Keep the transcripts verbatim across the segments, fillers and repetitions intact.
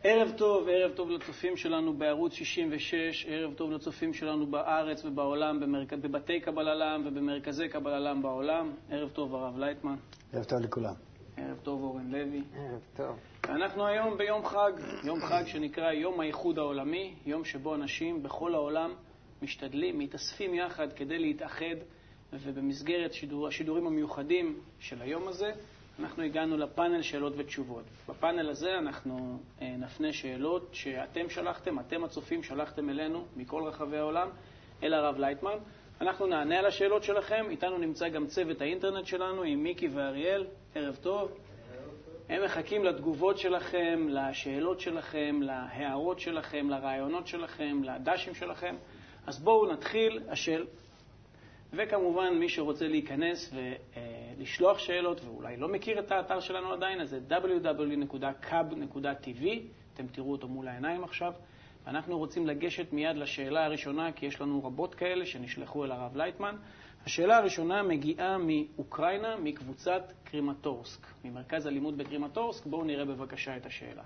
ערב טוב, ערב טוב לצופים שלנו בערוץ שישים ושש, ערב טוב לצופים שלנו בארץ ובעולם, במרכ... בבתי קבל עלם ובמרכזי קבל עלם בעולם. ערב טוב הרב לייטמן. ערב טוב לכולם. ערב טוב אורן לוי. ערב טוב. אנחנו היום ביום חג, יום חג שנקרא יום האיחוד העולמי, יום שבו אנשים בכל העולם משתדלים, מתאספים יחד כדי להתאחד, ובמסגרת שידור, השידורים המיוחדים של היום הזה, אנחנו הגענו לפאנל שאלות ותשובות. בפאנל הזה אנחנו אה, נפנה שאלות שאתם שלחתם, אתם הצופים שלחתם אלינו מכל רחבי העולם, אל הרב לייטמן. אנחנו נענה על השאלות שלכם, איתנו נמצא גם צוות האינטרנט שלנו עם מיקי ואריאל. ערב טוב. הם מחכים לתגובות שלכם, לשאלות שלכם, להערות שלכם, לרעיונות שלכם, לדשים שלכם. אז בואו נתחיל השאל. וכמובן, מי שרוצה להיכנס ולשלוח שאלות, ואולי לא מכיר את האתר שלנו עדיין, אז זה דאבליו דאבליו דאבליו נקודה קאב נקודה טי וי, אתם תראו אותו מול העיניים עכשיו, ואנחנו רוצים לגשת מיד לשאלה הראשונה, כי יש לנו רבות כאלה שנשלחו אל הרב לייטמן. השאלה הראשונה מגיעה מאוקראינה, מקבוצת קרימטורסק, ממרכז הלימוד בקרימטורסק. בואו נראה בבקשה את השאלה.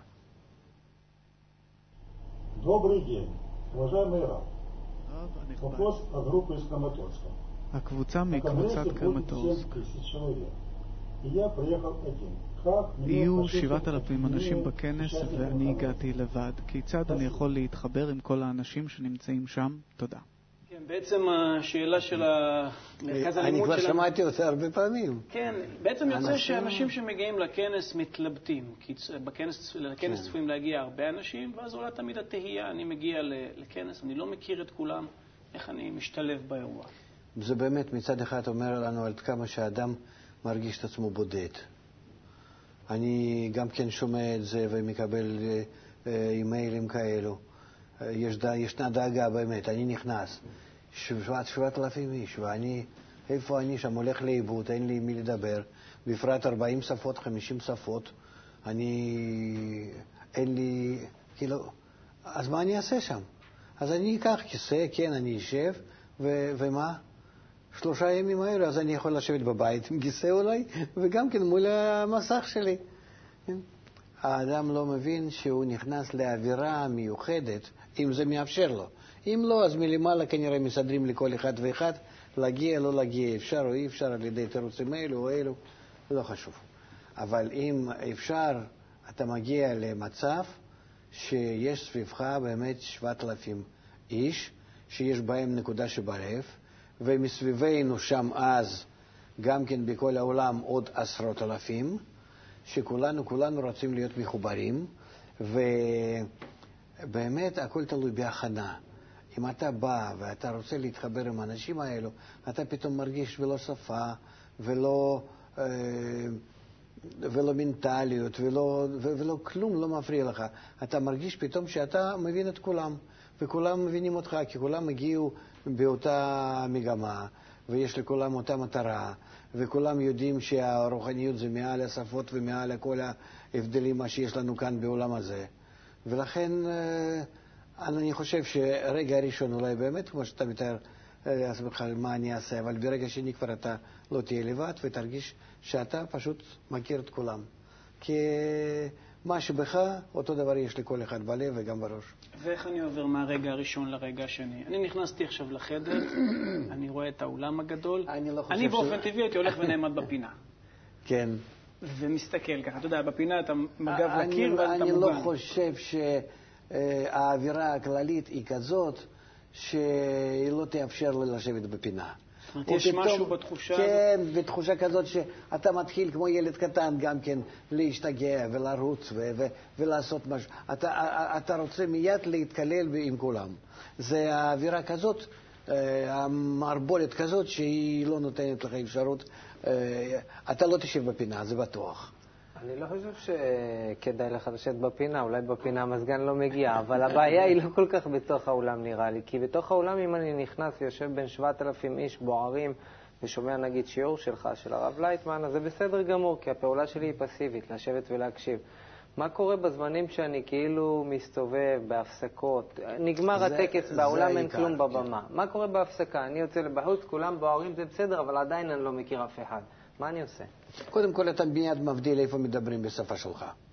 Добрый день, уважаемый раб. Вопрос о группе из Краматорска. הקבוצה מקבוצת קרמטורסק. Я приехал один. יהיו שבעת אלפים אנשים בכנס ואני הגעתי לבד. כיצד אני יכול להתחבר עם כל האנשים שנמצאים שם? תודה. כן, בעצם השאלה של המרכז הלימוד אני כבר שלנו... שמעתי אותה הרבה פעמים. כן, בעצם יוצא שאנשים שמגיעים לכנס מתלבטים. כי בכנס, לכנס צפויים להגיע הרבה אנשים, ואז עולה תמיד התהייה, אני מגיע לכנס, אני לא מכיר את כולם, איך אני משתלב באירוע. זה באמת מצד אחד אומר לנו על כמה שהאדם מרגיש את עצמו בודד. אני גם כן שומע את זה ומקבל אימיילים כאלו. יש, ישנה דאגה באמת, אני נכנס, שבעת, שבעת אלפים איש, ואני, איפה אני שם הולך לאיבוד, אין לי מי לדבר, בפרט ארבעים שפות, חמישים שפות, אני, אין לי, כאילו, אז מה אני אעשה שם? אז אני אקח כיסא, כן, אני אשב, ו, ומה? שלושה ימים האלה, אז אני יכול לשבת בבית עם כיסא אולי, וגם כן מול המסך שלי. האדם לא מבין שהוא נכנס לאווירה מיוחדת, אם זה מאפשר לו. אם לא, אז מלמעלה כנראה מסדרים לכל אחד ואחד, להגיע, לא להגיע, אפשר או אי אפשר, על ידי תירוצים אלו או אלו, לא חשוב. אבל אם אפשר, אתה מגיע למצב שיש סביבך באמת שבעת אלפים איש, שיש בהם נקודה שבלב, ומסביבנו שם אז, גם כן בכל העולם עוד עשרות אלפים, שכולנו, כולנו רוצים להיות מחוברים, ובאמת הכל תלוי בהכנה. אם אתה בא ואתה רוצה להתחבר עם האנשים האלו, אתה פתאום מרגיש ולא שפה, ולא, ולא מנטליות, ולא, ולא כלום לא מפריע לך. אתה מרגיש פתאום שאתה מבין את כולם, וכולם מבינים אותך, כי כולם הגיעו באותה מגמה, ויש לכולם אותה מטרה, וכולם יודעים שהרוחניות זה מעל השפות ומעל כל ההבדלים מה שיש לנו כאן בעולם הזה. ולכן אני חושב שרגע הראשון אולי באמת, כמו שאתה מתאר לעצמך מה אני אעשה, אבל ברגע שני כבר אתה לא תהיה לבד ותרגיש שאתה פשוט מכיר את כולם. כי מה שבך, אותו דבר יש לכל אחד בלב וגם בראש. ואיך אני עובר מהרגע הראשון לרגע השני? אני נכנסתי עכשיו לחדר, אני רואה את האולם הגדול, אני, לא אני באופן ש... טבעי הייתי הולך ונעמד בפינה. כן. ומסתכל ככה, אתה יודע, בפינה אתה מגב לקיר ואז אתה אני מוגן. לא חושב שהאווירה הכללית היא כזאת שהיא לא תאפשר לי לשבת בפינה. יש משהו בתחושה כן, הזאת? בתחושה כזאת שאתה מתחיל כמו ילד קטן גם כן להשתגע ולרוץ ו- ו- ולעשות משהו. אתה, אתה רוצה מיד להתקלל עם כולם. זה האווירה כזאת, המערבולת כזאת שהיא לא נותנת לך אפשרות. אתה לא תשב בפינה, זה בטוח. אני לא חושב שכדאי לך לשבת בפינה, אולי בפינה המזגן לא מגיע, אבל הבעיה היא לא כל כך בתוך האולם נראה לי, כי בתוך האולם אם אני נכנס ויושב בין שבעת אלפים איש בוערים ושומע נגיד שיעור שלך, של הרב לייטמן, אז זה בסדר גמור, כי הפעולה שלי היא פסיבית, לשבת ולהקשיב. מה קורה בזמנים שאני כאילו מסתובב בהפסקות? נגמר זה, הטקס באולם, אין כלום בבמה. מה קורה בהפסקה? אני יוצא לבחוץ, כולם בוערים, זה בסדר, אבל עדיין אני לא מכיר אף אחד. מה אני עושה? קודם כל אתה מיד מבדיל איפה מדברים בשפה שלך.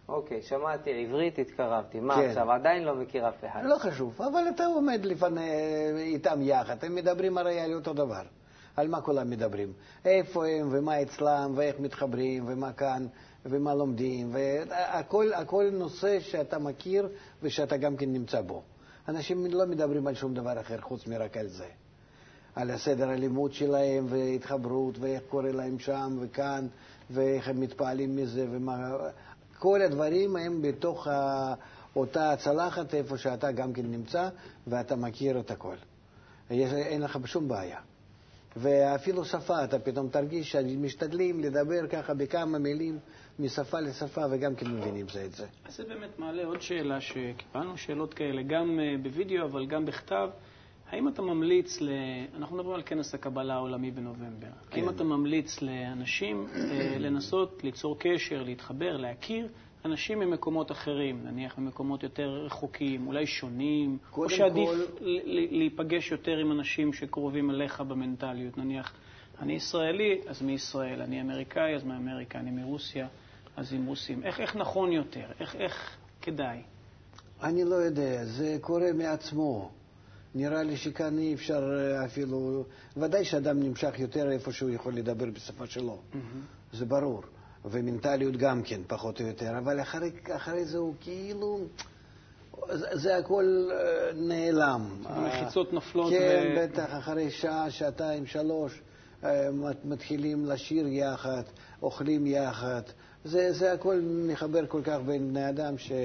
אוקיי, שמעתי עברית, התקרבתי. מה כן. עכשיו? עדיין לא מכיר אף אחד. לא חשוב, אבל אתה עומד לפני איתם יחד, הם מדברים הרי על אותו דבר. על מה כולם מדברים? איפה הם ומה אצלם ואיך מתחברים ומה כאן ומה לומדים, והכל הכל נושא שאתה מכיר ושאתה גם כן נמצא בו. אנשים לא מדברים על שום דבר אחר חוץ מרק על זה. על הסדר הלימוד שלהם והתחברות ואיך קורה להם שם וכאן ואיך הם מתפעלים מזה ומה... כל הדברים הם בתוך אותה צלחת איפה שאתה גם כן נמצא ואתה מכיר את הכל. אין לך שום בעיה. ואפילו שפה, אתה פתאום תרגיש שמשתדלים לדבר ככה בכמה מילים משפה לשפה וגם כן מבינים זה את זה. אז זה באמת מעלה עוד שאלה שקיבלנו שאלות כאלה גם בווידאו אבל גם בכתב. האם אתה ממליץ, ל... אנחנו מדברים על כנס הקבלה העולמי בנובמבר, כן. האם אתה ממליץ לאנשים לנסות ליצור קשר, להתחבר, להכיר אנשים ממקומות אחרים, נניח ממקומות יותר רחוקים, אולי שונים, או שעדיף כל... להיפגש יותר עם אנשים שקרובים אליך במנטליות, נניח אני ישראלי, אז מישראל, אני אמריקאי, אז מאמריקה, אני מרוסיה, אז עם רוסים. איך, איך נכון יותר? איך, איך כדאי? אני לא יודע, זה קורה מעצמו. נראה לי שכאן אי אפשר אפילו, ודאי שאדם נמשך יותר איפה שהוא יכול לדבר בשפה שלו, mm-hmm. זה ברור, ומנטליות גם כן פחות או יותר, אבל אחרי, אחרי זה הוא כאילו, זה, זה הכל נעלם. מחיצות נופלות. כן, ו... בטח, אחרי שעה, שעתיים, שלוש, מתחילים לשיר יחד, אוכלים יחד, זה, זה הכל מחבר כל כך בין בני אדם ש...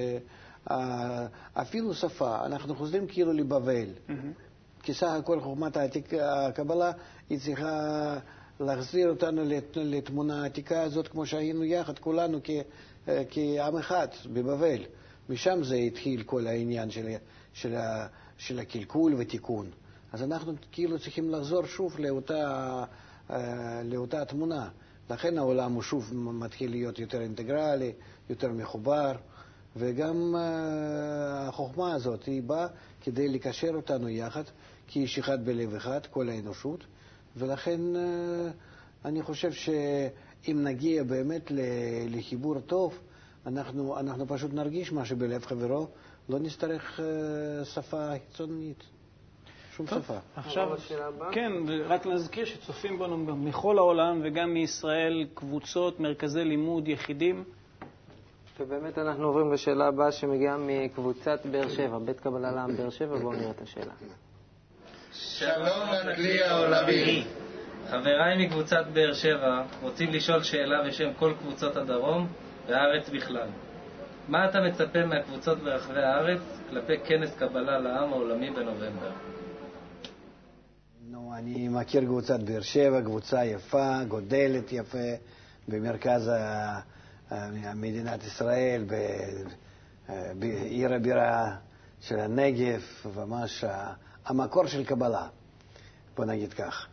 אפילו שפה, אנחנו חוזרים כאילו לבבל. כי סך הכל חוכמת הקבלה היא צריכה להחזיר אותנו לתמונה העתיקה הזאת כמו שהיינו יחד כולנו כעם אחד בבבל. משם זה התחיל כל העניין של, של, של הקלקול ותיקון. אז אנחנו כאילו צריכים לחזור שוב לאותה, לאותה תמונה. לכן העולם הוא שוב מתחיל להיות יותר אינטגרלי, יותר מחובר. וגם uh, החוכמה הזאת היא באה כדי לקשר אותנו יחד, כאיש אחד בלב אחד, כל האנושות, ולכן uh, אני חושב שאם נגיע באמת לחיבור טוב, אנחנו, אנחנו פשוט נרגיש מה שבלב חברו, לא נצטרך uh, שפה חיצונית, שום טוב, שפה. עכשיו, כן, רק להזכיר שצופים בנו מכל העולם וגם מישראל קבוצות, מרכזי לימוד, יחידים, ובאמת אנחנו עוברים לשאלה הבאה שמגיעה מקבוצת באר שבע, בית קבלה לעם באר שבע, בואו נראה את השאלה. שלום לכלי העולמי. חבריי מקבוצת באר שבע רוצים לשאול שאלה בשם כל קבוצות הדרום והארץ בכלל. מה אתה מצפה מהקבוצות ברחבי הארץ כלפי כנס קבלה לעם העולמי בנובמבר? נו, אני מכיר קבוצת באר שבע, קבוצה יפה, גודלת יפה, במרכז ה... מדינת ישראל, בעיר הבירה של הנגב, ממש המקור של קבלה, בוא נגיד כך,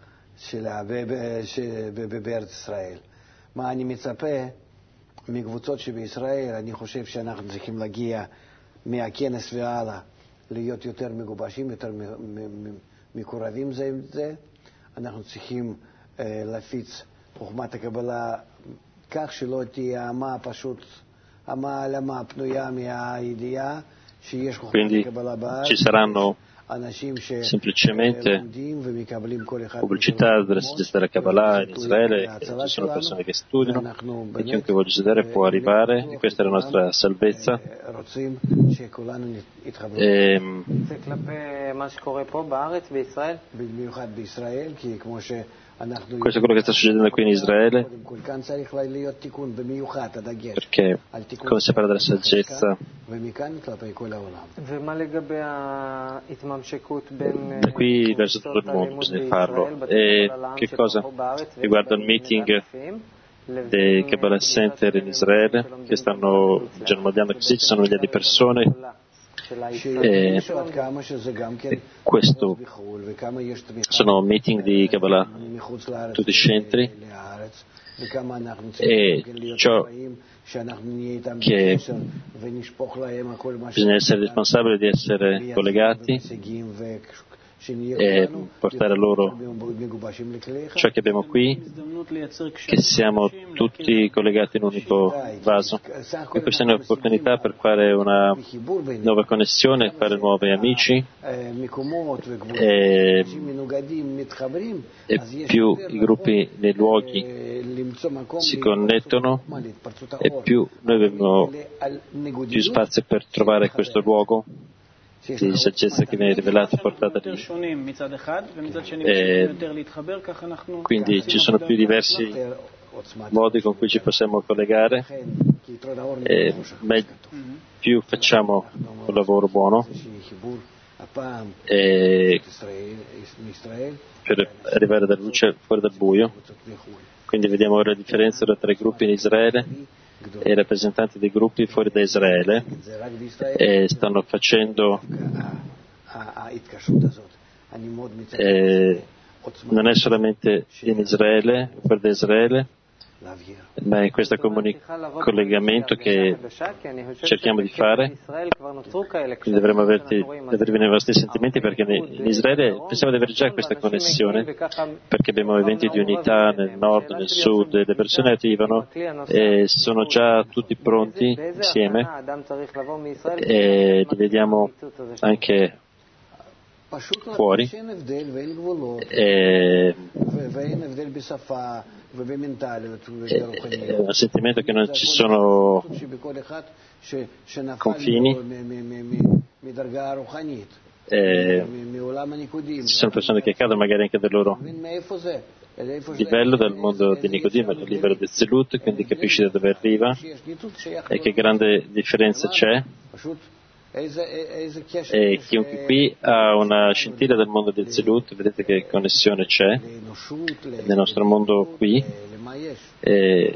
בארץ ישראל. מה אני מצפה מקבוצות שבישראל? אני חושב שאנחנו צריכים להגיע מהכנס והלאה, להיות יותר מגובשים, יותר מקורבים זה עם זה. אנחנו צריכים להפיץ חוכמת הקבלה כך שלא תהיה אמה פשוט, אמה למה פנויה מהידיעה שיש חוכמת הקבלה בארץ. Ci saranno semplicemente pubblicità della saggezza della Kabbalah in Israele, ci sono persone che studiano e chiunque vuole studiare può arrivare, e questa è la nostra salvezza. E, questo è quello che sta succedendo qui in Israele, perché quando si parla della saggezza, da qui verso tutto il mondo bisogna farlo. E che cosa? Riguardo al meeting dei Kabbalah Center in Israele, che stanno germogliando così, ci sono migliaia di persone. E questo sono meeting di Kabbalah tutti i centri, e ciò che bisogna essere responsabili di essere collegati e portare loro ciò che abbiamo qui, che siamo tutti collegati in un unico vaso. E questa è un'opportunità per fare una nuova connessione, fare nuovi amici, e, e più i gruppi nei luoghi si connettono e più noi abbiamo più spazio per trovare questo luogo di saggezza che viene rivelato e portata lì. E quindi ci sono più diversi modi con cui ci possiamo collegare e più facciamo un lavoro buono e per arrivare dalla luce fuori dal buio. Quindi vediamo ora la differenza tra i gruppi in Israele e i rappresentanti dei gruppi fuori da Israele, e stanno facendo eh, non è solamente in Israele, fuori da Israele, ma in questo comuni- collegamento che cerchiamo di fare. Quindi dovremmo averti, avervi nei vostri sentimenti, perché in Israele pensiamo di avere già questa connessione, perché abbiamo eventi di unità nel nord, nel sud, e le persone arrivano e sono già tutti pronti insieme, e li vediamo anche fuori, e, è un sentimento che non ci sono confini, e ci sono persone che cadono magari anche del loro livello, dal mondo di Nicodimo, dal livello del Zelut, quindi capisci da dove arriva e che grande differenza c'è. E chiunque qui ha una scintilla del mondo del Zelut, vedete che connessione c'è nel nostro mondo qui, e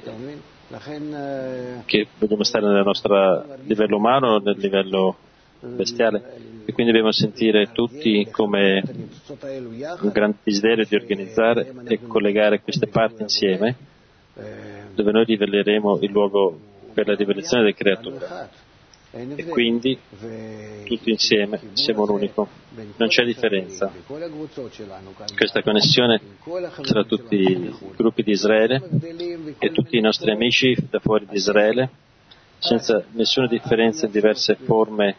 che vogliamo stare nel nostro livello umano o nel livello bestiale, e quindi dobbiamo sentire tutti come un grande desiderio di organizzare e collegare queste parti insieme, dove noi riveleremo il luogo per la rivelazione del Creatore. E quindi tutti insieme siamo un unico, non c'è differenza. Questa connessione tra tutti i gruppi di Israele e tutti i nostri amici da fuori di Israele, senza nessuna differenza in diverse forme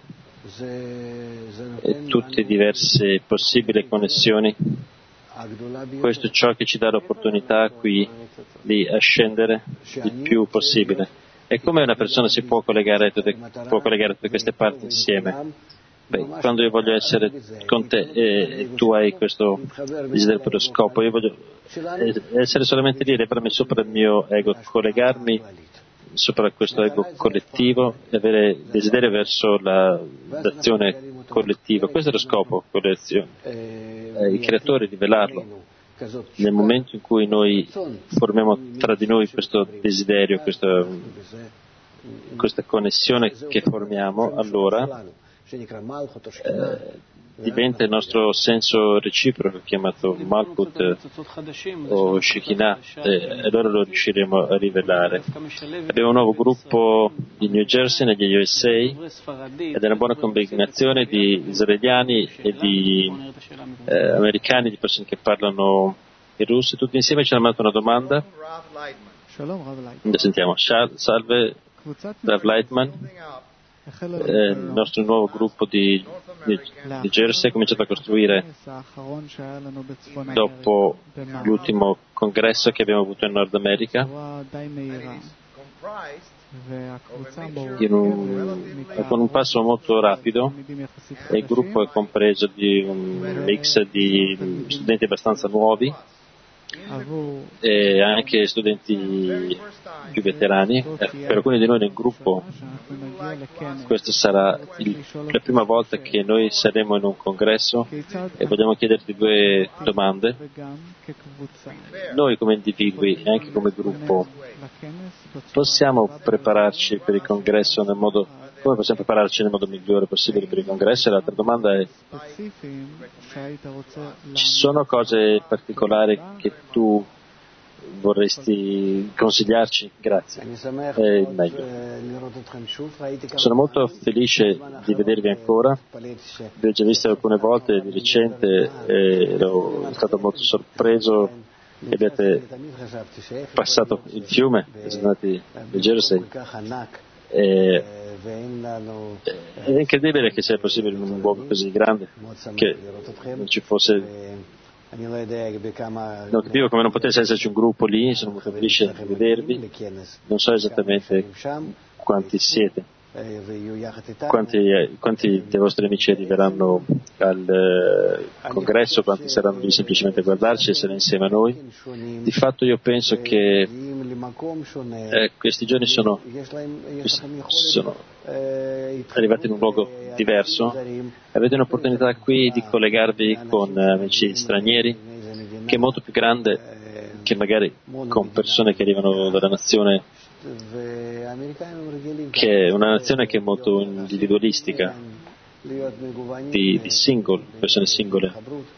e tutte diverse possibili connessioni. Questo è ciò che ci dà l'opportunità qui di ascendere il più possibile. E come una persona si può collegare tutte, può collegare tutte queste parti insieme? Beh, quando io voglio essere con te e tu hai questo desiderio per lo scopo, io voglio essere solamente lì, levarmi sopra il mio ego, collegarmi sopra questo ego collettivo e avere desiderio verso la, l'azione collettiva. Questo è lo scopo, collezione. Eh, il creatore, rivelarlo. Nel momento in cui noi formiamo tra di noi questo desiderio, questa, questa connessione che formiamo, allora eh, diventa il nostro senso reciproco, chiamato Malkut o Shekinah, e allora lo riusciremo a rivelare. Abbiamo un nuovo gruppo in New Jersey, negli U S A, ed è una buona combinazione di israeliani e di eh, americani, di persone che parlano il russo. Tutti insieme ci hanno mandato una domanda. Sentiamo. Salve, Rav Leitman. Eh, il nostro nuovo gruppo di, di, di Jersey è cominciato a costruire dopo l'ultimo congresso che abbiamo avuto in Nord America, in un, con un passo molto rapido, e il gruppo è compreso di un mix di studenti abbastanza nuovi e anche studenti più veterani. Per alcuni di noi nel gruppo questa sarà il, la prima volta che noi saremo in un congresso, e vogliamo chiederti due domande. Noi come individui e anche come gruppo possiamo prepararci per il congresso nel modo, come possiamo prepararci nel modo migliore possibile per il congresso? E l'altra domanda è: ci sono cose particolari che tu vorresti consigliarci? Grazie. È il meglio. Sono molto felice di vedervi ancora. Vi ho già visto alcune volte di recente e ero stato molto sorpreso che abbiate passato il fiume, siete andati a Jersey. E, è incredibile che sia possibile in un luogo così grande che non ci fosse. Non capivo come non potesse esserci un gruppo lì, sono molto felice di vedervi. Non so esattamente quanti siete, quanti, quanti dei vostri amici arriveranno al eh, congresso, quanti saranno lì semplicemente a guardarci, essere insieme a noi. Di fatto io penso che eh, questi giorni sono, sono arrivati in un luogo diverso. Avete un'opportunità qui di collegarvi con amici stranieri che è molto più grande che magari con persone che arrivano dalla nazione, che è una nazione che è molto individualistica, di, di single, persone singole,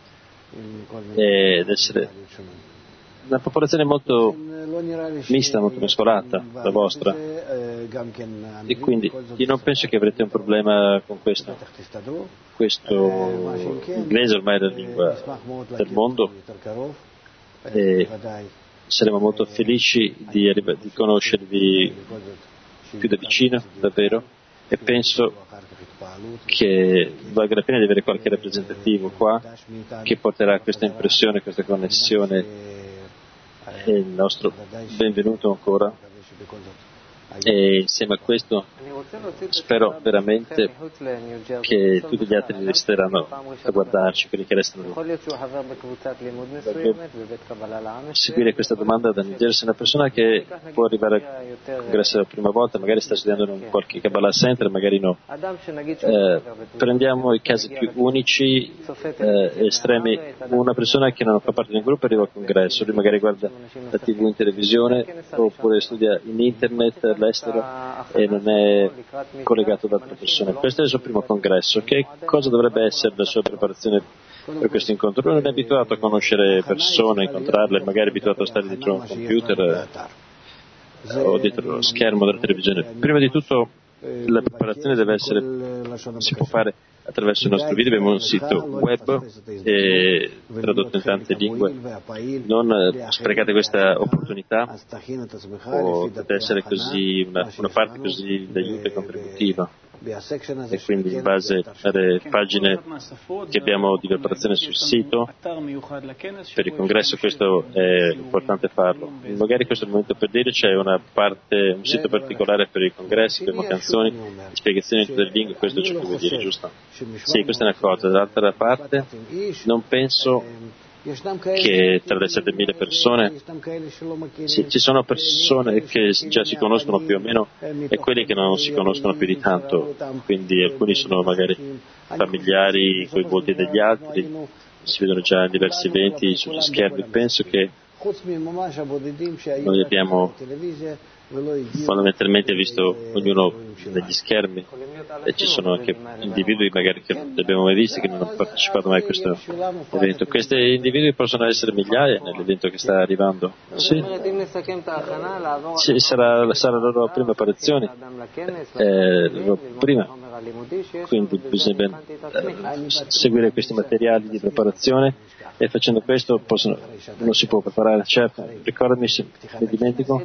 ed essere una popolazione molto mista, molto mescolata, la vostra, e quindi io non penso che avrete un problema con questo. Questo l'inglese ormai è la lingua del mondo e saremo molto felici di, di conoscervi più da vicino, davvero, e penso che valga la pena di avere qualche rappresentativo qua che porterà questa impressione, questa connessione. E il nostro benvenuto ancora, e insieme a questo spero veramente che tutti gli altri resteranno a guardarci, quelli che restano lì. Seguire questa domanda da New Jersey, una persona che può arrivare al congresso la prima volta, magari sta studiando in qualche Kabbalah Center, magari no. Eh, prendiamo i casi più unici, eh, estremi. Una persona che non fa parte di un gruppo arriva al congresso, lui magari guarda la tivù in televisione oppure studia in internet all'estero e non è collegato ad altre persone. Questo è il suo primo congresso. Che cosa dovrebbe essere la sua preparazione per questo incontro? Lui non è abituato a conoscere persone, a incontrarle, magari è abituato a stare dietro a un computer eh, o dietro lo schermo della televisione. Prima di tutto la preparazione deve essere, si può fare attraverso il nostro video, abbiamo un sito web e tradotto in tante lingue. Non sprecate questa opportunità, o deve essere così una, una parte così d'aiuto e contributiva, e quindi in base alle pagine che abbiamo di preparazione sul sito per il congresso, questo è importante farlo. Magari questo è il momento per dire, c'è una parte, un sito particolare per i congressi, abbiamo canzoni, spiegazioni in tutte le lingue, questo è ciò che vuol dire, giusto? Sì, questa è una cosa. Dall'altra parte non penso che tra le settemila persone sì, ci sono persone che già si conoscono più o meno e quelli che non si conoscono più di tanto, quindi alcuni sono magari familiari con i volti degli altri, si vedono già in diversi eventi sugli schermi. Penso che noi abbiamo fondamentalmente visto ognuno negli schermi, e ci sono anche individui magari che non abbiamo mai visti, che non hanno partecipato mai a questo evento. Questi individui possono essere migliaia nell'evento che sta arrivando. Sì, sì sarà, sarà la loro prima apparizione, eh, la loro prima. Quindi bisogna eh, seguire questi materiali di preparazione, e facendo questo possono, non si può preparare. Certo, ricordami se mi dimentico.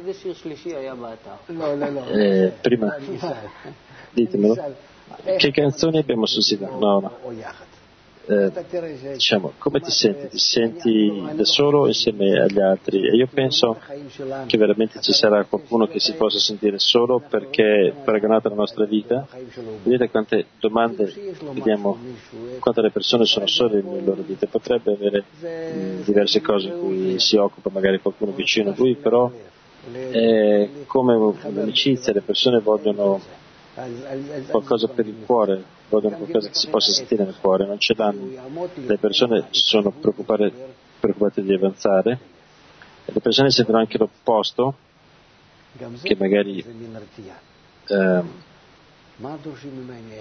Eh, prima, ditemelo. Che canzoni abbiamo sul sito? No, no. Eh, diciamo, come ti senti? Ti senti da solo insieme agli altri? E io penso che veramente ci sarà qualcuno che si possa sentire solo, perché paragonato alla nostra vita, vedete quante domande vediamo, quante le persone sono sole nella loro vita. Potrebbe avere mh, diverse cose di cui si occupa magari qualcuno vicino a lui, però è come un'amicizia, le persone vogliono qualcosa per il cuore, vogliono qualcosa che si possa sentire nel cuore, non ce l'hanno. Le persone sono preoccupate, preoccupate di avanzare, e le persone sentono anche l'opposto, che magari eh,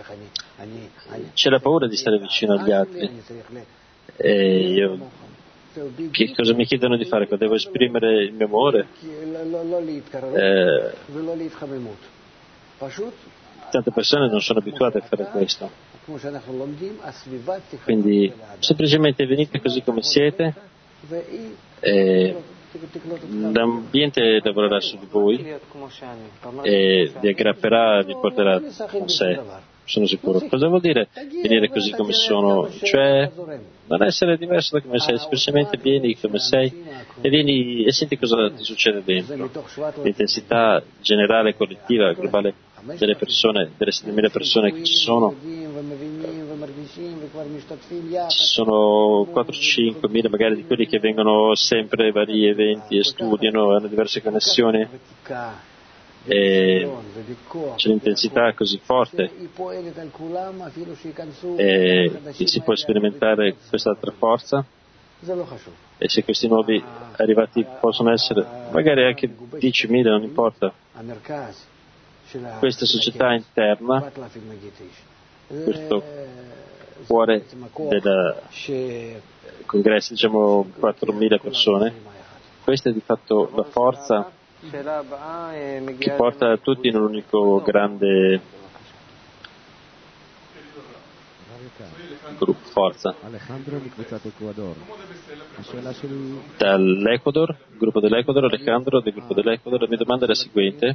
c'è la paura di stare vicino agli altri, e io che cosa mi chiedono di fare? Devo esprimere il mio amore? Eh, tante persone non sono abituate a fare questo. Quindi semplicemente venite così come siete, e l'ambiente lavorerà su di voi e vi aggrapperà, vi porterà con sé, sono sicuro. Cosa vuol dire venire così come sono? Cioè non essere diverso da come sei, semplicemente vieni come sei e vieni e senti cosa ti succede dentro. L'intensità generale, collettiva, globale delle persone, delle settemila persone che ci sono, ci sono quattro cinque mila magari di quelli che vengono sempre ai vari eventi e studiano, hanno diverse connessioni e c'è un'intensità così forte e si può sperimentare quest'altra forza, e se questi nuovi arrivati possono essere magari anche diecimila, non importa, questa società interna, questo cuore del congresso, diciamo quattromila persone, questa è di fatto la forza che porta tutti in un unico grande gruppo, forza. Dall'Ecuador, il gruppo dell'Ecuador, Alejandro del gruppo dell'Ecuador, la mia domanda è la seguente: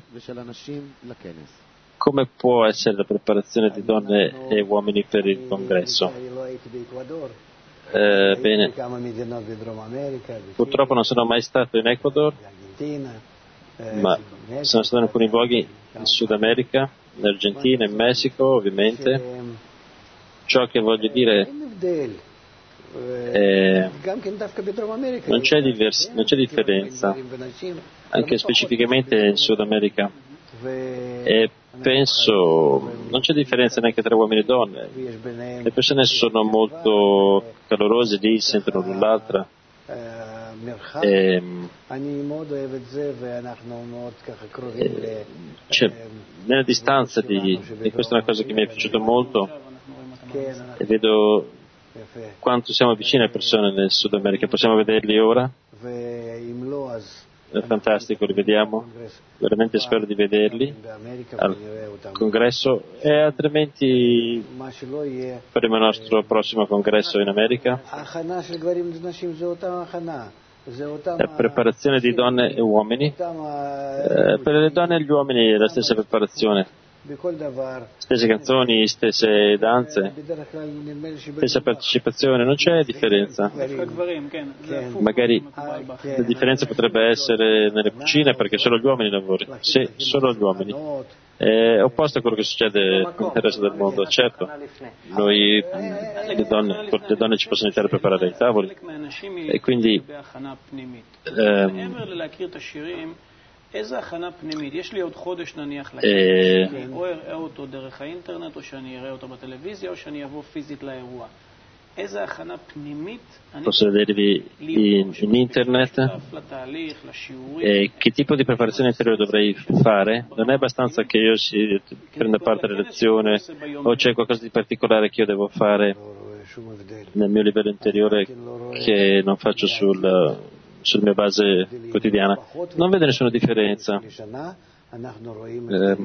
come può essere la preparazione di donne e uomini per il congresso? Eh, bene, purtroppo non sono mai stato in Ecuador, ma sono stato in alcuni luoghi in Sud America, in Argentina, in Messico, ovviamente. Ciò che voglio dire è non c'è, divers- non c'è differenza, anche specificamente in Sud America, e penso non c'è differenza neanche tra uomini e donne. Le persone sono molto calorose lì, sentono l'un l'altra. E, e, cioè, nella distanza di, e questa è una cosa che mi è piaciuta molto, e vedo quanto siamo vicini alle persone nel Sud America, possiamo vederli ora, è fantastico, li vediamo, veramente spero di vederli al congresso, e altrimenti faremo il nostro prossimo congresso in America. La preparazione di donne e uomini, eh, per le donne e gli uomini è la stessa preparazione, stesse canzoni, stesse danze, stessa partecipazione, non c'è differenza. Magari la differenza potrebbe essere nelle cucine, perché solo gli uomini lavorano, sì, solo gli uomini. È opposto a quello che succede nel resto del mondo. Certo, noi le donne, le donne ci possono aiutare a preparare i tavoli, e quindi ehm, איזה הכנה פנימית? יש לי עוד חודש נניח לכנס, או אראה אותו דרך האינטרנט, או שאני אראה אותו בטלוויזיה, או שאני אבוא פיזית לאירוע. איזה הכנה פנימית posso vedervi in, in internet, e che tipo di preparazione interiore dovrei fare? Non è abbastanza che io si prenda parte alla lezione, o c'è qualcosa di particolare che io devo fare nel mio livello interiore che non faccio sul sulla mia base quotidiana? Non vedo nessuna differenza. Eh,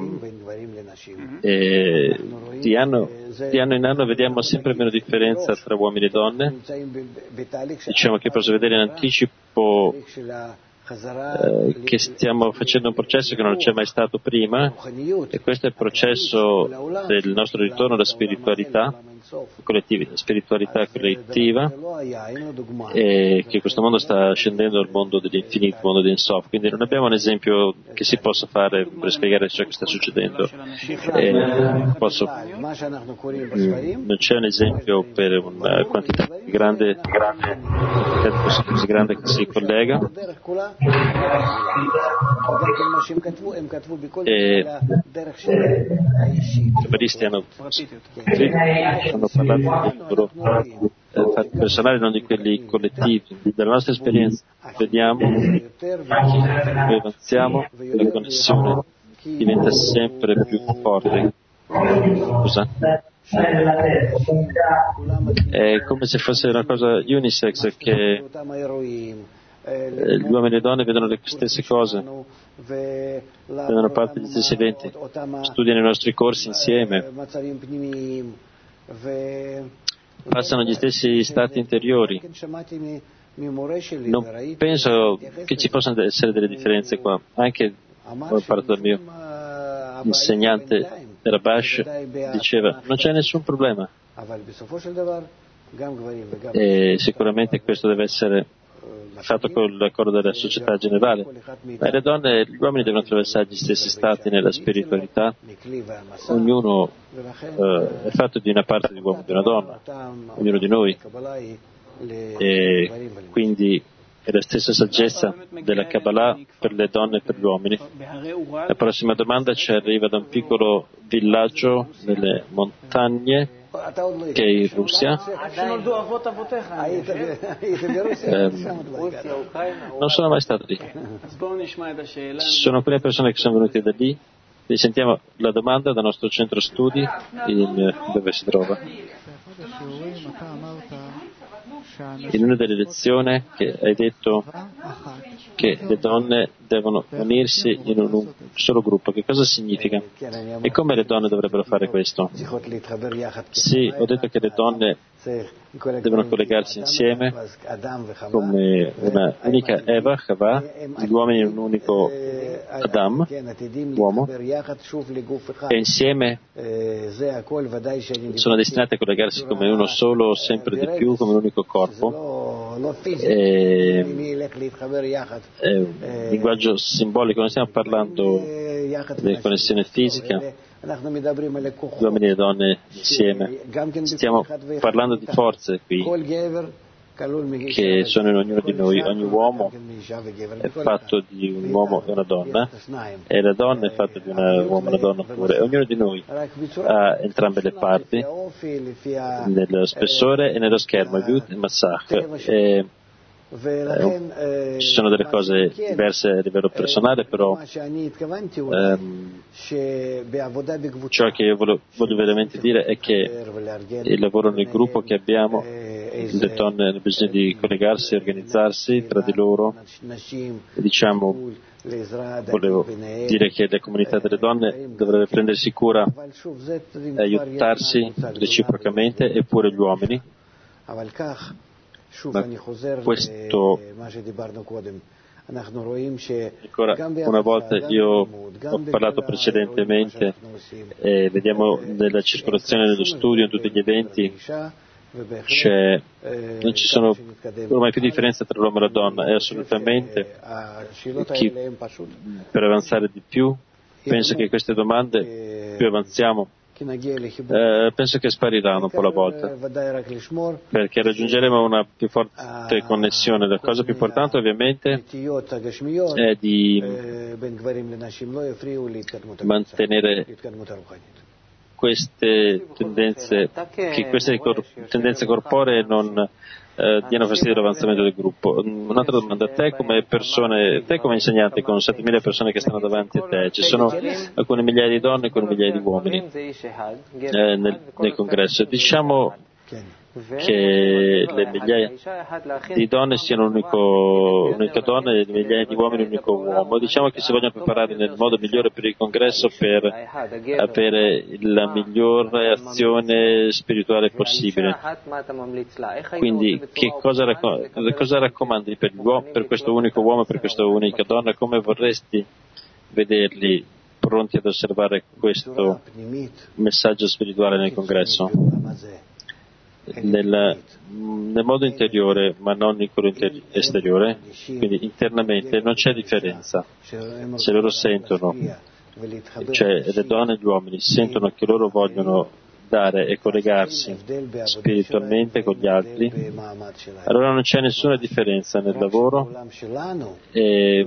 e di, anno, di anno in anno vediamo sempre meno differenza tra uomini e donne. Diciamo che posso vedere in anticipo eh, che stiamo facendo un processo che non c'è mai stato prima, e questo è il processo del nostro ritorno alla spiritualità collettiva, spiritualità collettiva, e che questo mondo sta scendendo al mondo dell'infinito, il mondo dell'Insof, quindi non abbiamo un esempio che si possa fare per spiegare ciò che sta succedendo. E posso, non c'è un esempio per una quantità grande, così grande che si collega, e i cabalisti hanno hanno parlato di loro eh, personali, non di quelli collettivi. Dalla nostra esperienza vediamo che noi avanziamo, la connessione diventa sempre più forte. Scusa? È come se fosse una cosa unisex, che gli uomini e le donne vedono le stesse cose, prendono parte agli stessi eventi, studiano i nostri corsi insieme, passano gli stessi stati interiori. Non penso che ci possano essere delle differenze qua. Anche ho imparato dal mio insegnante Rabash, diceva non c'è nessun problema, e sicuramente questo deve essere fatto con l'accordo della società generale, ma le donne e gli uomini devono attraversare gli stessi stati nella spiritualità. Ognuno eh, è fatto di una parte di uomo e di una donna, ognuno di noi, e quindi è la stessa saggezza della Kabbalah per le donne e per gli uomini. La prossima domanda ci arriva da un piccolo villaggio nelle montagne che è in Russia. Eh, non sono mai stato lì. Ci sono alcune persone che sono venute da lì. Risentiamo la domanda dal nostro centro studi in, dove si trova. In una delle lezioni che hai detto che le donne devono unirsi in un solo gruppo, che cosa significa? E come le donne dovrebbero fare questo? Sì, ho detto che le donne devono collegarsi insieme come una unica Eva, Chava, gli uomini in un unico Adam, uomo, e insieme sono destinati a collegarsi come uno solo, sempre di più, come un unico corpo. E, è un linguaggio simbolico, non stiamo parlando di connessione fisica, gli uomini e le donne insieme, stiamo parlando di forze qui che sono in ognuno di noi. Ogni uomo è fatto di un uomo e una donna, e la donna è fatta di un uomo e una donna pure. Ognuno di noi ha entrambe le parti, nello spessore e nello schermo, Yud e Massach. E Eh, ci sono delle cose diverse a livello personale, però ehm, ciò che io voglio, voglio veramente dire è che il lavoro nel gruppo che abbiamo, le donne hanno bisogno di collegarsi, organizzarsi tra di loro. Diciamo, volevo dire che la comunità delle donne dovrebbe prendersi cura e aiutarsi reciprocamente, eppure gli uomini. Ma questo, ancora una volta, io ho parlato precedentemente, e vediamo nella circolazione dello studio, in tutti gli eventi, c'è, non ci sono ormai più differenze tra l'uomo e la donna, è assolutamente chi, per avanzare di più. Penso che queste domande, più avanziamo, Eh, penso che spariranno un po' alla volta, perché raggiungeremo una più forte connessione. La cosa più importante ovviamente è di mantenere queste tendenze, che queste cor- tendenze corporee non eh, diano fastidio all'avanzamento del gruppo. Un'altra domanda: te come persone, te come insegnante con settemila persone che stanno davanti a te, ci sono alcune migliaia di donne e alcune migliaia di uomini eh, nel, nel congresso. Diciamo che le migliaia di donne siano un'unica donna e le migliaia di uomini un unico uomo. Diciamo che si vogliono preparare nel modo migliore per il congresso, per avere la migliore azione spirituale possibile. Quindi che cosa, racco- cosa raccomandi per, per questo unico uomo e per questa unica donna? Come vorresti vederli pronti ad osservare questo messaggio spirituale nel congresso? Nel, nel modo interiore, ma non in quello interi- esteriore, quindi internamente non c'è differenza. Se loro sentono, cioè le donne e gli uomini sentono che loro vogliono dare e collegarsi spiritualmente con gli altri, allora non c'è nessuna differenza nel lavoro, e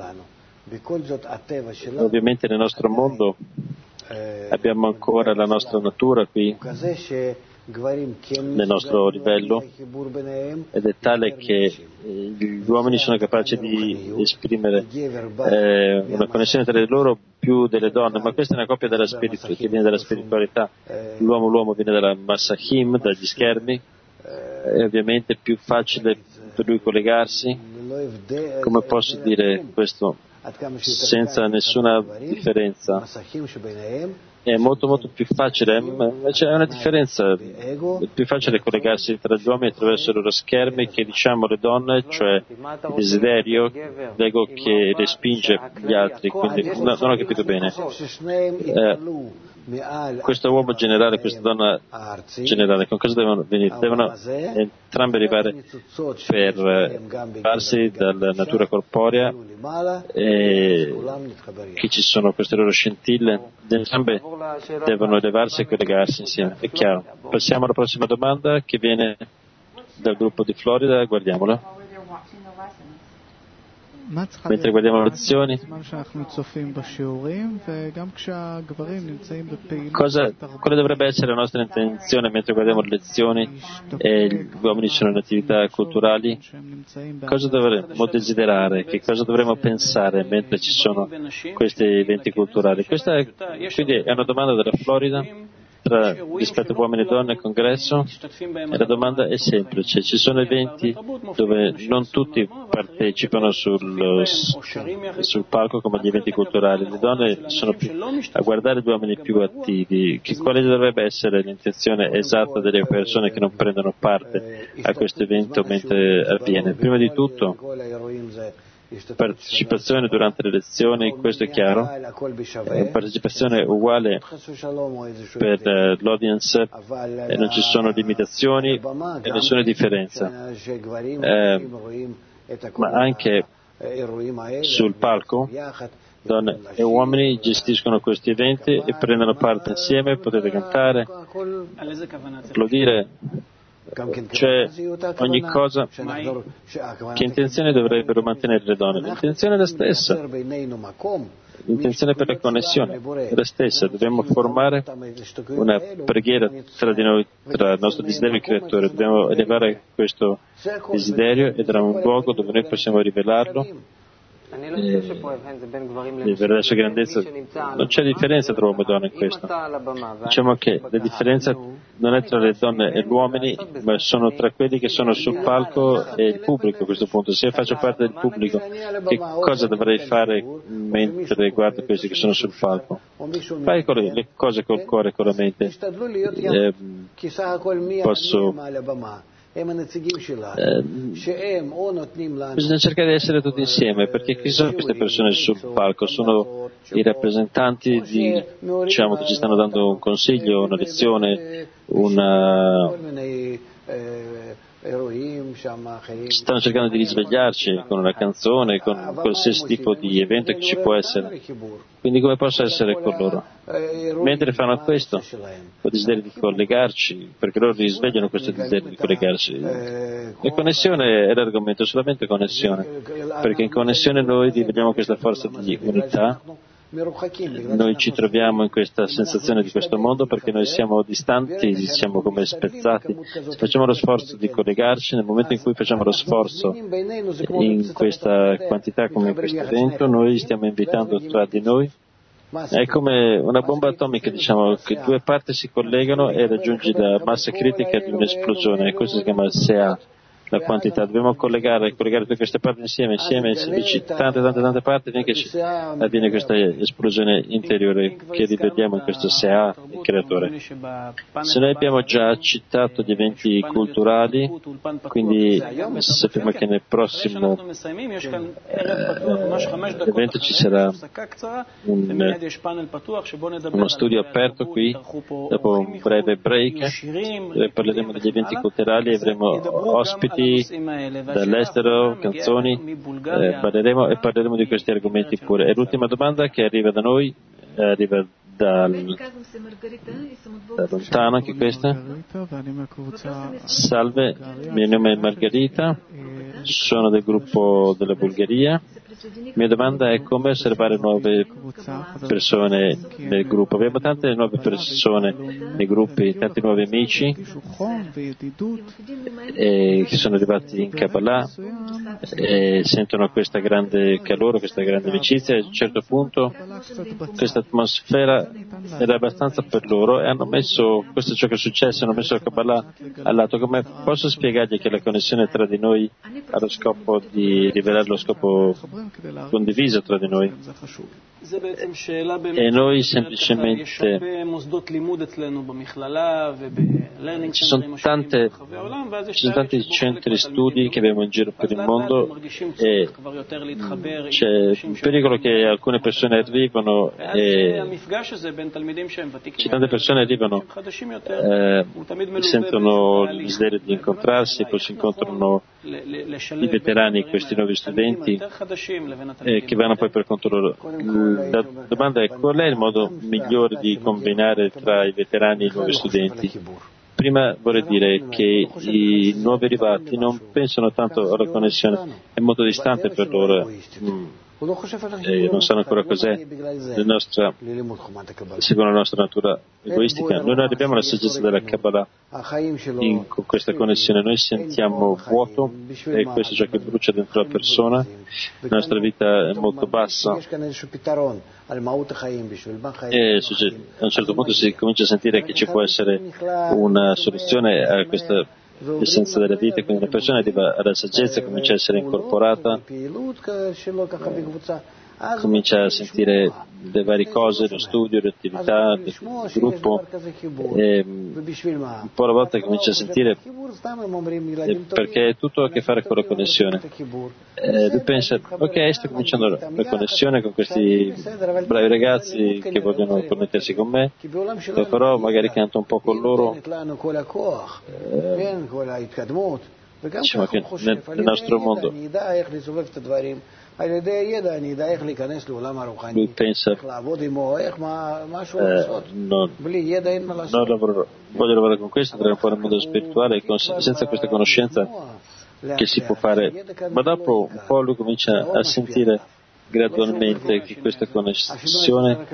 ovviamente nel nostro mondo abbiamo ancora la nostra natura qui, nel nostro livello ed è tale che gli uomini sono capaci di esprimere eh, una connessione tra di loro più delle donne, ma questa è una coppia della spiritu- che viene dalla spiritualità. L'uomo, l'uomo viene dalla Masahim, dagli schermi, è ovviamente più facile per lui collegarsi. Come posso dire questo senza nessuna differenza? È molto molto più facile, c'è una differenza, è più facile collegarsi tra gli uomini attraverso i loro schermi che diciamo le donne, cioè il desiderio, l'ego che respinge gli altri, quindi no, non ho capito bene. Eh, questo uomo generale, questa donna generale, con cosa devono venire? Devono entrambi arrivare per farsi dalla natura corporea e che ci sono queste loro scintille, entrambe devono elevarsi e collegarsi insieme, è chiaro. Passiamo alla prossima domanda che viene dal gruppo di Florida, guardiamola. Mentre guardiamo le lezioni, cosa, quale dovrebbe essere la nostra intenzione mentre guardiamo le lezioni e gli uomini sono in attività culturali? Cosa dovremmo desiderare? Che cosa dovremmo pensare mentre ci sono questi eventi culturali? Questa è, quindi è una domanda della Florida tra, rispetto a uomini e donne al congresso, e la domanda è semplice. Ci sono eventi dove non tutti partecipano sul, sul palco come gli eventi culturali, le donne sono più a guardare gli uomini più attivi. Che, quale dovrebbe essere l'intenzione esatta delle persone che non prendono parte a questo evento mentre avviene? Prima di tutto, partecipazione durante le lezioni, questo è chiaro, eh, partecipazione uguale per eh, l'audience, e non ci sono limitazioni e nessuna differenza, eh, ma anche sul palco donne e uomini gestiscono questi eventi e prendono parte insieme, potete cantare, applaudire. Cioè ogni cosa, che intenzione dovrebbero mantenere le donne? L'intenzione è la stessa, l'intenzione per la connessione è la stessa. Dobbiamo formare una preghiera tra di noi, tra il nostro desiderio e il creatore, dobbiamo elevare questo desiderio e dare un luogo dove noi possiamo rivelarlo e per la sua grandezza. Non c'è differenza tra uomo e donna in questo. Diciamo che la differenza non è tra le donne e gli uomini, ma sono tra quelli che sono sul palco e il pubblico a questo punto. Se io faccio parte del pubblico, che cosa dovrei fare mentre guardo questi che sono sul palco? Fai le cose col cuore e con la mente. Eh, posso Eh, bisogna cercare di essere tutti insieme, perché chi sono queste persone sul palco? Sono i rappresentanti di, diciamo, che ci stanno dando un consiglio, una lezione, una stanno cercando di risvegliarci con una canzone, con qualsiasi tipo di evento che ci può essere. Quindi come posso essere con loro? Mentre fanno questo, ho desiderio di collegarci, perché loro risvegliano questo desiderio di collegarci. La connessione è l'argomento, solamente connessione, perché in connessione noi rivediamo questa forza di unità. Noi ci troviamo in questa sensazione di questo mondo perché noi siamo distanti, siamo come spezzati. Se facciamo lo sforzo di collegarci, nel momento in cui facciamo lo sforzo in questa quantità come in questo evento, noi stiamo invitando tra di noi. È come una bomba atomica, diciamo, che due parti si collegano e raggiungi la massa critica di un'esplosione, e questo si chiama S E A. La quantità, dobbiamo collegare, collegare tutte queste parti insieme, insieme, insieme tante, tante, tante parti, finché ci avviene questa esplosione interiore che rivediamo in questo S E A, il creatore. Se noi abbiamo già citato gli eventi culturali, quindi sappiamo che nel prossimo eh, evento ci sarà un, uno studio aperto qui, dopo un breve break, dove parleremo degli eventi culturali e avremo ospiti dall'estero, canzoni, eh, parleremo e parleremo di questi argomenti pure. E l'ultima domanda che arriva da noi, eh, arriva dal, da lontano anche questa. Salve, il mio nome è Margherita, sono del gruppo della Bulgaria mia domanda è come osservare nuove persone nel gruppo. Abbiamo tante nuove persone nei gruppi, tanti nuovi amici eh, che sono arrivati in Kabbalah e sentono questa grande calore, questa grande amicizia. A un certo punto questa atmosfera era abbastanza per loro e hanno messo, questo è ciò che è successo, hanno messo il Kabbalah al lato. Come posso spiegargli che la connessione tra di noi ha lo scopo di rivelare lo scopo condiviso tra di noi? E noi semplicemente ci sono, tante, ci sono tanti centri studi che abbiamo in giro per il mondo e c'è il pericolo che alcune persone arrivano e c'è tante persone arrivano eh, sentono il desiderio di incontrarsi, poi si incontrano i veterani, questi nuovi studenti eh, che vanno poi per conto loro. La domanda è: qual è il modo migliore di combinare tra i veterani e i nuovi studenti? Prima vorrei dire che i nuovi arrivati non pensano tanto alla connessione, è molto distante per loro. Mm. E non sanno ancora cos'è la nostra, secondo la nostra natura egoistica. Noi non abbiamo la saggezza della Kabbalah in, con questa connessione. Noi sentiamo vuoto e questo è ciò che brucia dentro la persona. La nostra vita è molto bassa e a un certo punto si comincia a sentire che ci può essere una soluzione a questa l'essenza della vita. Quindi una persona arriva alla saggezza, comincia a essere incorporata, comincia a sentire le varie cose, lo studio, le attività, il gruppo, e un po' alla volta comincia a sentire perché è tutto a che fare con la connessione. E lui pensa, ok, sto cominciando la connessione con questi bravi ragazzi che vogliono connettersi con me, lo farò, magari canto un po' con loro. Eh, diciamo che nel, nel nostro mondo lui pensa eh, non, non lavorerò, voglio lavorare con questo, andare un po' nel mondo spirituale, con, senza questa conoscenza che si può fare, ma dopo un po' lui comincia a sentire gradualmente che questa connessione,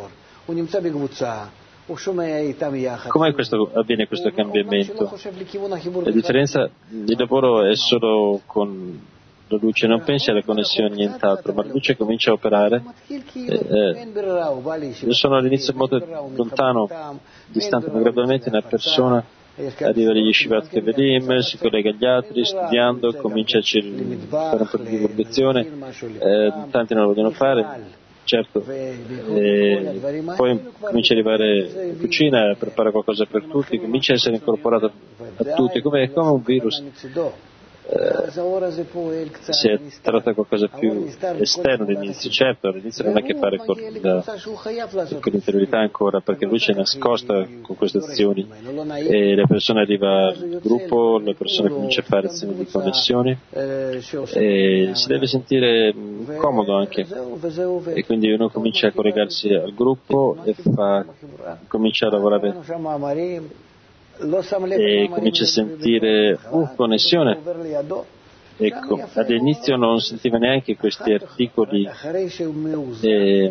come questo, avviene questo cambiamento? La differenza di lavoro è solo con la luce, non pensi alla connessione nient'altro, ma la luce comincia a operare. Eh, io sono all'inizio molto lontano, distante, ma gradualmente una persona arriva agli Yeshivat Kevelim, si collega agli altri, studiando, comincia a fare un po' di divulgazione, eh, tanti non lo vogliono fare. Certo, e poi comincia ad arrivare in cucina, prepara qualcosa per tutti, comincia a essere incorporato a tutti, come, come un virus. Eh, si è tratta qualcosa più esterno all'inizio, certo, all'inizio non ha a che fare con, la, con l'interiorità ancora, perché lui c'è nascosta con queste azioni e la persona arriva al gruppo, la persona comincia a fare azioni di connessione e si deve sentire comodo anche, e quindi uno comincia a collegarsi al gruppo e fa, comincia a lavorare e comincia a sentire uh, connessione. Ecco, all'inizio non sentiva neanche questi articoli e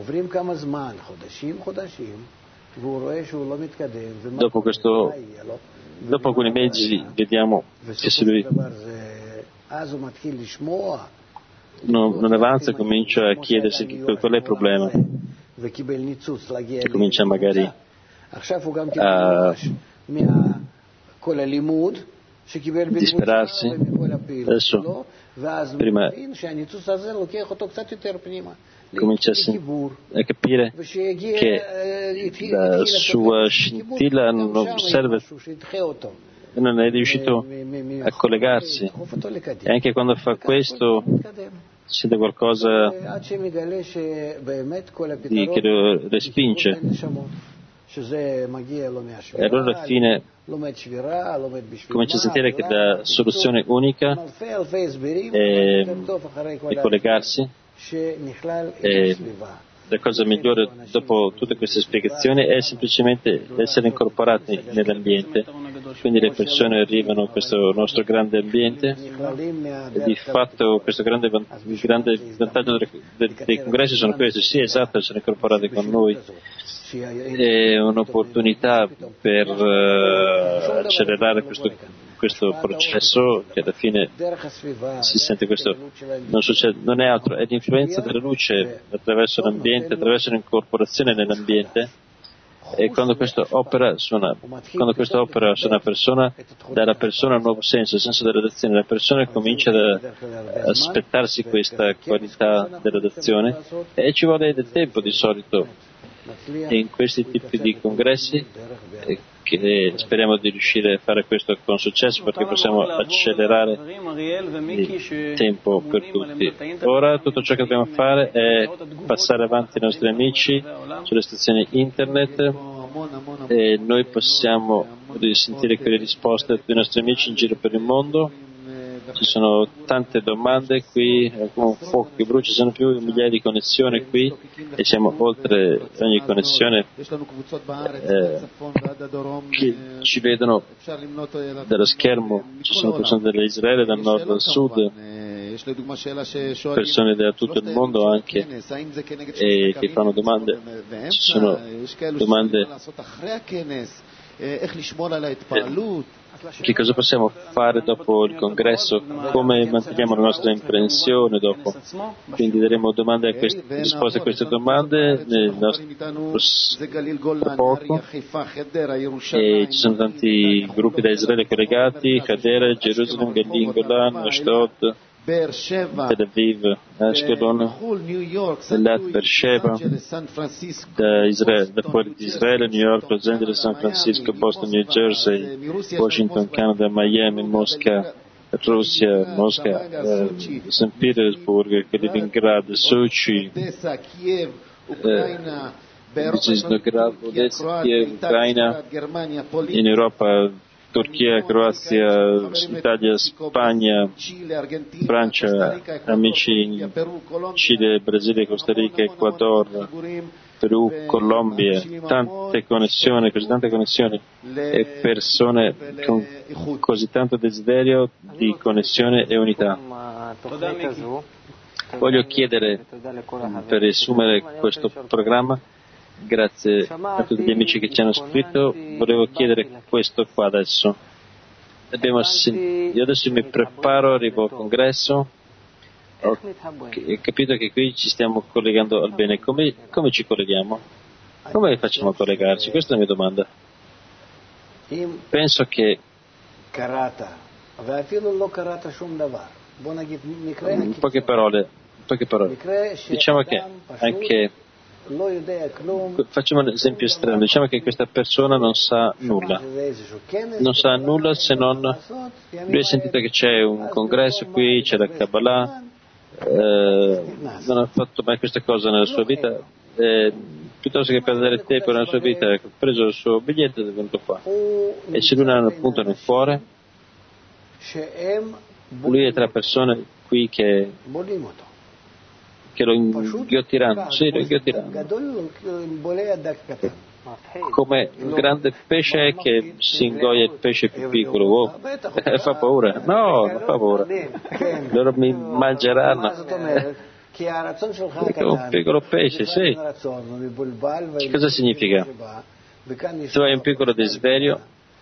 dopo questo, dopo alcuni mesi vediamo che se lui non, non avanza, comincia a chiedersi qual è il problema e comincia magari a disperarsi. Adesso prima comincia a, sen- a capire che la sua scintilla non serve, non è riuscito a collegarsi, e anche quando fa questo sente qualcosa di, che lo respinge. E allora alla fine comincia a sentire che la soluzione unica è, è collegarsi, e la cosa migliore dopo tutte queste spiegazioni è semplicemente essere incorporati nell'ambiente quindi le persone arrivano a questo nostro grande ambiente e di fatto questo grande, il grande vantaggio dei, dei, dei congressi sono questi, sì esatto, essere incorporati con noi, è un'opportunità per uh, accelerare questo, questo processo che alla fine si sente questo, non, succede, non è altro, è l'influenza della luce attraverso l'ambiente, attraverso l'incorporazione nell'ambiente. E quando questo opera su una, quando questo opera su una persona, dà alla persona un nuovo senso, il senso dell'adozione, la persona comincia ad aspettarsi questa qualità dell'adozione e ci vuole del tempo di solito in questi tipi di congressi, eh, che speriamo di riuscire a fare questo con successo perché possiamo accelerare il tempo per tutti. Ora tutto ciò che dobbiamo fare è passare avanti ai nostri amici sulle stazioni internet e noi possiamo sentire quelle risposte dei nostri amici in giro per il mondo. Ci sono tante domande qui, è come un fuoco che brucia, ci sono più di migliaia di connessioni qui e siamo oltre ogni connessione eh, che ci vedono dallo schermo, ci sono persone dall'Israele, dal nord al sud, persone da tutto il mondo anche e che fanno domande, ci sono domande. Che cosa possiamo fare dopo il congresso? Come manteniamo la nostra imprensione dopo? Quindi daremo domande a queste, risposte a queste domande nel nostro, tra poco. E ci sono tanti gruppi da Israele collegati, Hadera, Gerusalemme, Galin, Golan, Ashdod, Tel Aviv, Ashkelon, Elat, Beersheba, da, Israele, da fuori di Israele, New York, Los Angeles, San Francisco, Boston, New Jersey, Washington, Canada, Miami, Mosca, Russia, Mosca, eh, San Petersburg, Kaliningrad, Sochi, eh, Snograd, Odessa, Kiev, Ucraina, in Europa, Turchia, Croazia, Italia, Spagna, Francia, amici in Cile, Brasile, Costa Rica, Ecuador, Perù, Colombia, tante connessioni, così tante connessioni e persone con così tanto desiderio di connessione e unità. Voglio chiedere, per riassumere questo programma, grazie a tutti gli amici che ci hanno scritto, volevo chiedere questo qua adesso. Abbiamo sen- io adesso mi preparo, arrivo al congresso, ho capito che qui ci stiamo collegando al bene. Come, come ci colleghiamo? Come facciamo a collegarci? Questa è la mia domanda. Penso che in poche parole, in poche parole diciamo che anche facciamo un esempio estremo, diciamo che questa persona non sa nulla, non sa nulla se non lui ha sentito che c'è un congresso qui, c'è la Kabbalah, eh, non ha fatto mai questa cosa nella sua vita, eh, piuttosto che perdere tempo nella sua vita ha preso il suo biglietto ed è venuto qua e se lui non ha un punto nel cuore, lui è tra persone qui che che lo inghiottiranno, sì, lo inghiottiranno. Come un grande pesce che si ingoia il pesce più piccolo. Wow. Eh, fa paura. No, non fa paura. Loro mi mangeranno. Un piccolo pesce, sì. Che cosa significa? Tu hai un piccolo desiderio,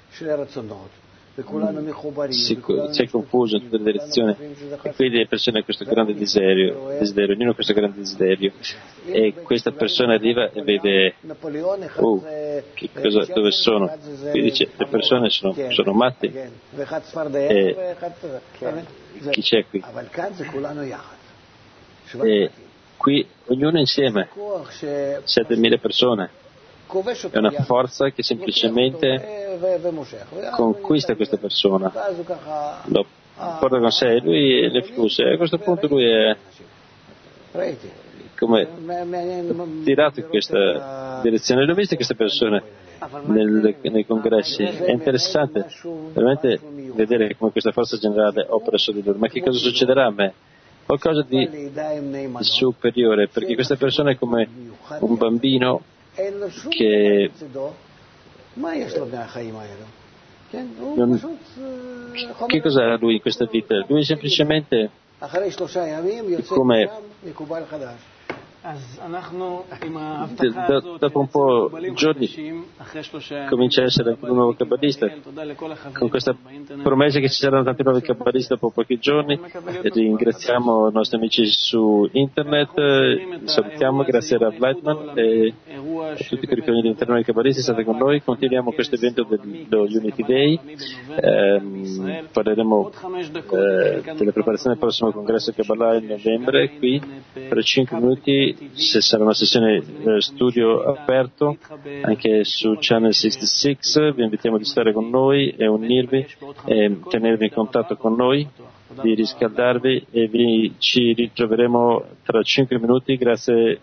si, sei confuso in tutte le direzioni e quindi le persone hanno questo grande desiderio, desiderio, ognuno ha questo grande desiderio e questa persona arriva e vede oh, che cosa, dove sono, quindi dice le persone sono, sono matti e chi c'è qui? E qui ognuno insieme, settemila persone. È una forza che semplicemente conquista questa persona, lo porta con sé, lui è l'efflusso e a questo punto lui è come tirato in questa direzione. L'ho visto queste persone nel, nei congressi, è interessante veramente vedere come questa forza generale opera su di loro. Ma che cosa succederà a me? Qualcosa di superiore, perché questa persona è come un bambino che Non... Che cos'era lui in questa vita? Lui semplicemente come dopo un po' di giorni comincia a essere anche un nuovo kabbalista, con questa promessa che ci saranno tanti nuovi kabbalisti dopo pochi giorni. E ringraziamo i nostri amici su internet, salutiamo, grazie a Rav Leitman e a tutti quelli che vengono all'interno dei kabbalisti, state con noi. Continuiamo questo evento dello Unity Day, eh, parleremo eh, della preparazione del prossimo congresso Kabbalah in novembre qui per cinque minuti. Se sarà una sessione eh, studio aperto anche su Channel sessantasei, vi invitiamo di stare con noi e unirvi e tenervi in contatto con noi, di riscaldarvi e vi, ci ritroveremo tra cinque minuti. Grazie